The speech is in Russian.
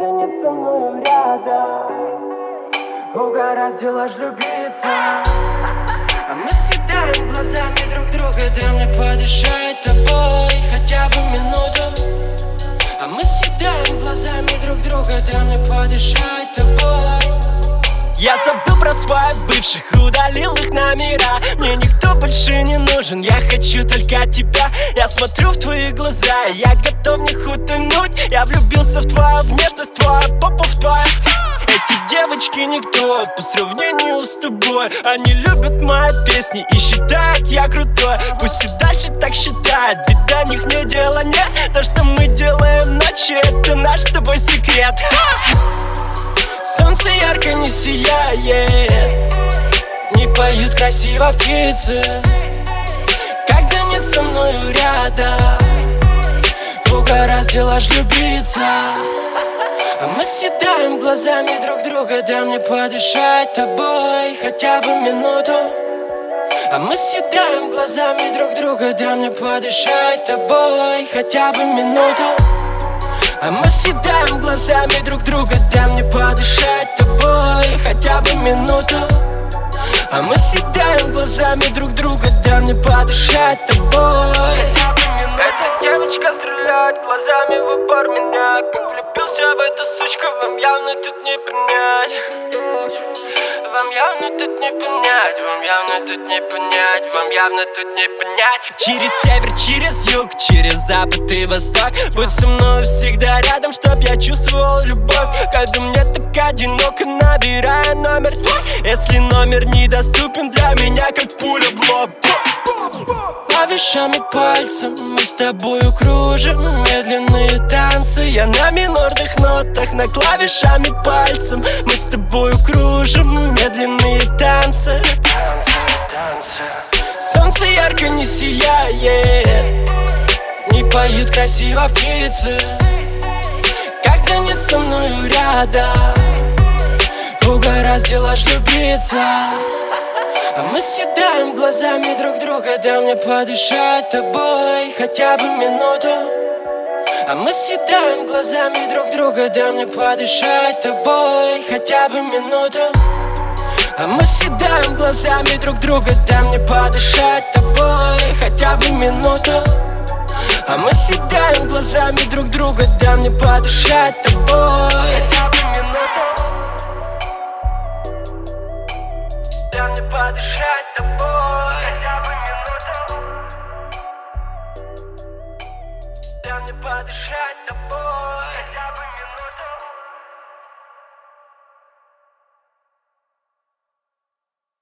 когда нет со мною рядом. Угораздило ж влюбиться. А мы съедаем глазами друг друга. Дай мне подышать тобой хотя бы минуту. А мы съедаем глазами друг друга. Дай мне подышать тобой. Я забыл про своих бывших, удалил их номера. Мне никто больше не нужен, я хочу только тебя. Я смотрю в твои глаза, я готов в них утонуть. Я влюбился в твою внешность, твою попу, в твою. Эти девочки никто по сравнению с тобой. Они любят мои песни и считают я крутой. Пусть и дальше так считают, ведь до них мне дела нет. То, что мы делаем ночью, это наш с тобой секрет. Солнце ярко не сияет, не поют красиво птицы, когда нет со мною рядом. Угораздило ж влюбиться. А мы съедаем глазами друг друга. Дай мне подышать тобой хотя бы минуту. А мы съедаем глазами друг друга. Дай мне подышать тобой хотя бы минуту. А мы съедаем глазами друг друга. Дай мне подышать тобой хотя бы минуту. А мы съедаем глазами друг друга. Дай мне подышать тобой. Эта девочка стреляет глазами в упор меня. Как влюбился в эту сучку, вам явно тут не понять. Вам явно тут не понять, вам явно тут не понять, вам явно тут не понять. Через север, через юг, через запад и восток. Будь со мной всегда рядом, чтоб я чувствовал любовь. Когда мне так одиноко, набирая номер твой. Если номер недоступен для меня, как пуля в лоб. Клавишами пальцем мы с тобою кружим медленные танцы. Я на минорных нотах, на клавишами пальцем мы с тобою кружим медленные танцы. Солнце ярко не сияет, не поют красиво птицы, когда нет со мною рядом. Угораздило ж влюбиться. А мы съедаем глазами друг друга. Дай мне подышать тобой хотя бы минуту. А мы съедаем глазами друг друга. Дай мне подышать тобой хотя бы минуту. А мы съедаем глазами друг друга. Дай мне подышать тобой хотя бы минуту. А мы съедаем глазами друг друга. Дай мне подышать тобой хотя бы минуту. Дай мне подышать тобой хотя бы минуту. Дай мне подышать тобой.